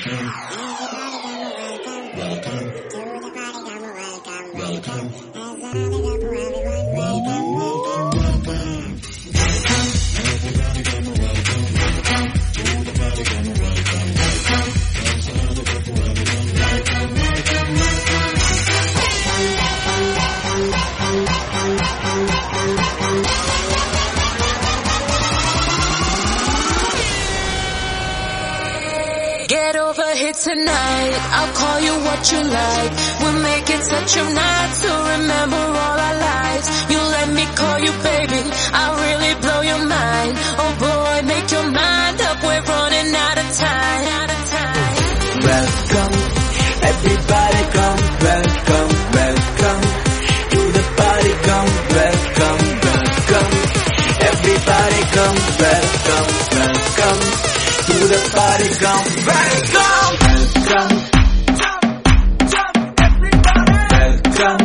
Get over here tonight, I'll call you what you like. We'll make it such a night to remember all our lives. You let me call you baby, I'll really blow your mind. Oh boy, make your mind up, we're running out of time. Welcome, everybody come, welcome, welcome to the party, come, welcome, welcome. Everybody come, welcome, welcome to the party, come, welcome, welcome. Jump, everybody. Welcome,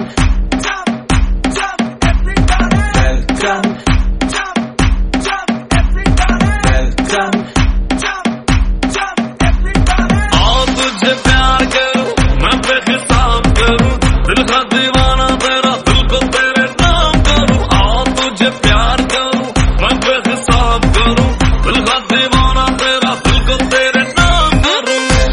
jump, everybody. Welcome, jump, everybody. Welcome, jump, everybody. आओ तुझे प्यार करूं, मैं बेहिसाब करूं, दिल का दीवाना तेरा, दिल को तेरे नाम करूं। आओ तुझे प्यार करूं, मैं बेहिसाब करूं, दिल का दीवाना तेरा, दिल को तेरे नाम करूं।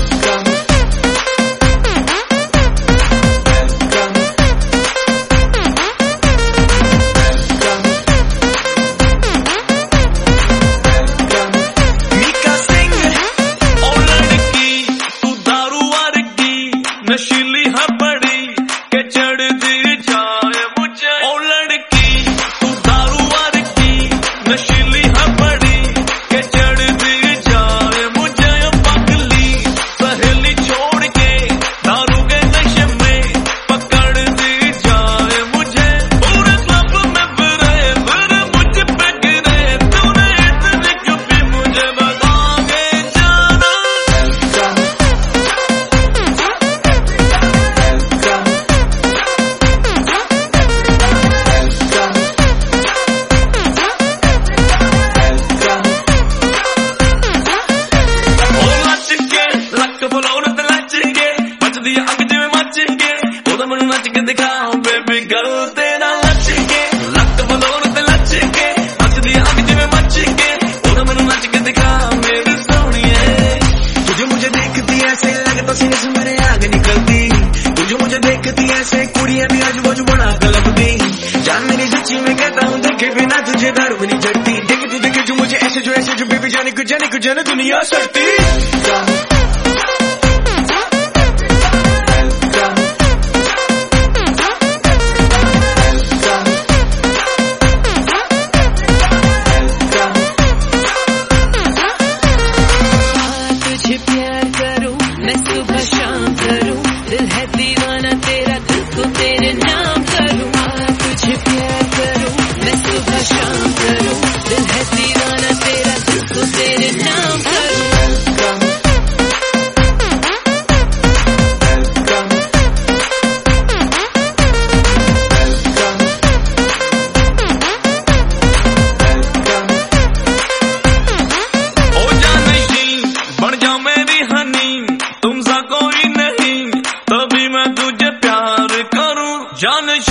मीका सिंह, ओ लड़की तू दारू वर्गी, नशीली है बड़ी के चढ़ती जाए मुझे। ओ लड़की तू दारू वर्गी, नशीली है बड़ी के चढ़ती जाए मुझे। पगली सहेली छोड़ के दारू के नशे में पकड़ती जाए मुझे। पूरे क्लब में फिरे फिर मुझ पे गिरे, तूने इतनी क्यों भी मुझे बता के जाना। ओ नच के लक फलोर ते नच के बचदी अग जिवें मच के, ओदा मैनूं नच के दिखाओ बेबी गर्ल तेरा नच के। लक फलोर ते नच के बचदी अग जिवें मच के, ओदा मैनूं नच के दिखाओ मेरी सोहणीए। तुझे मुझे देखती ऐसे लगता सीने से मेरे आग निकलती, तुझे मुझे देखती ऐसे कुड़ियां भी आजू बाजू बना गलबती। जान मेरी सच्ची में कहता हूँ, देखे बिना तुझे दारू भी नहीं चढ़ती। देखे जो मुझे ऐसे जो बेबी जाने को जाने दुनिया सड़ती। तुझे प्यार करूं, मैं सुबह शाम करूं, दिल है दीवाना तेरा, दिल को तेरे नाम करूं। तुझे प्यार करूं, मैं सुबह शाम करूं, दिल है दीवाना तेरा, दिल को तेरे नाम करूं। ओ जानशी बन जा मेरी हनी, तुमसा कोई नहीं, तभी मैं तुझे प्यार करूं। जानशी